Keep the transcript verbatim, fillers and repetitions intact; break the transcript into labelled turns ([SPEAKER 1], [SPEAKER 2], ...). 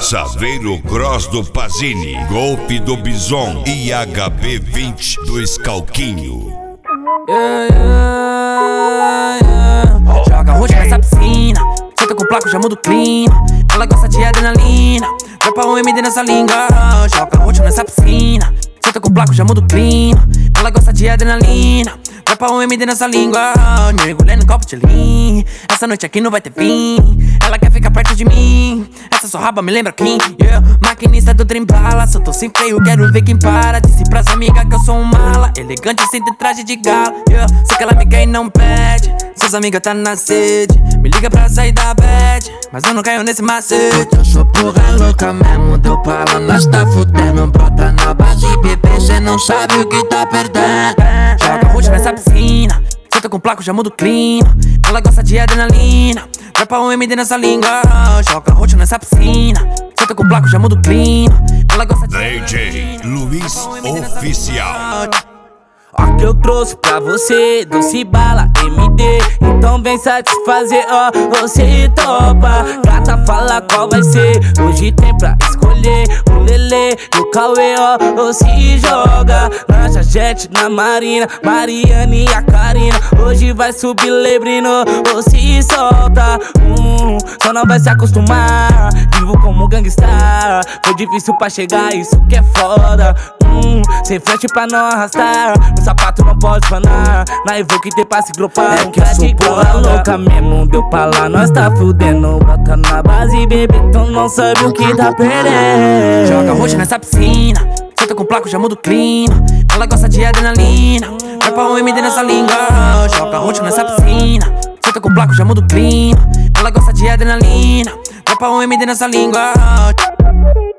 [SPEAKER 1] Saveiro Cross do Pazini, golpe do Bison e H B vinte do Scalquinho.
[SPEAKER 2] Yeah, yeah, yeah. Joga roxo nessa piscina, senta com placo, já muda o clima. Ela gosta de adrenalina, vai pra um M D nessa língua. Joga roxo nessa piscina, senta com placo, já muda o clima. Ela gosta de adrenalina, vai pra um M D nessa língua. Mergulhei no copo de lean, essa noite aqui não vai ter fim. Ela quer ficar perto de mim, essa sua raba me lembra quem? Yeah. Maquinista do trem bala, se eu tô sem freio quero ver quem para. Disse pras amigas que eu sou um mala, elegante sem ter traje de gala. Yeah. Sei que ela me quer e não pede, seus amigos tá na sede. Me liga pra sair da bad, mas eu não caio nesse macete.
[SPEAKER 3] Eu sou porra louca mesmo, deu pra lá, nós tá fudendo. Brota na base, bebê, cê não sabe o que tá perdendo.
[SPEAKER 2] Joga roxo nessa piscina, senta com placo, já muda o clima. Ela gosta de adrenalina, vai pra um M D nessa língua. Joga roxo nessa piscina, senta com placo, já muda o clima. Ela gosta de
[SPEAKER 1] D J Luiz Oficial.
[SPEAKER 4] Ó que eu trouxe pra você, doce bala M D. Então vem satisfazer, ó, você topa. Gata fala qual vai ser, hoje tem pra escolher. O Lelê e o Cauê, ó, ou se joga. Na Jajete, na Marina, Mariane e a Karina. Hoje vai subir Lebrino, ou se solta. hum, Só não vai se acostumar, vivo como gangsta. Foi difícil pra chegar, isso que é foda. hum, Sem frente pra não arrastar, o sapato não pode panar. Na Evoque tem pra se gropar.
[SPEAKER 3] É que eu sou porra louca mesmo, deu pra lá, nós tá fudendo. Bota na base, bebê, tu não sabe o que tá perdendo.
[SPEAKER 2] Joga roxo nessa piscina, senta com placo, já muda o clima. Ela gosta de adrenalina, vai pra um M D nessa língua. Joga roxo nessa piscina, senta com placo, já muda o clima. Ela gosta de adrenalina, vai pra um M D nessa língua.